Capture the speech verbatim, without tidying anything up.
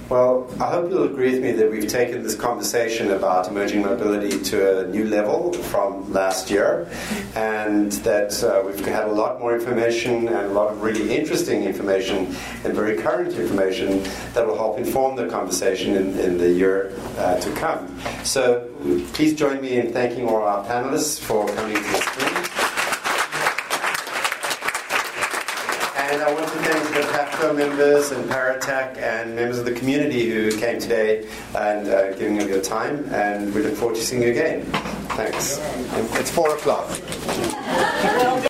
Well, I hope you'll agree with me that we've taken this conversation about emerging mobility to a new level from last year, and that uh, we've had a lot more information and a lot of really interesting information and very current information that will help inform the conversation in, in the year uh, to come. So please join me in thanking all our panelists for coming to the screen. And I want to thank the PAFCO members and Paratech and members of the community who came today and uh, giving up your time. And we look forward to seeing you again. Thanks. It's four o'clock.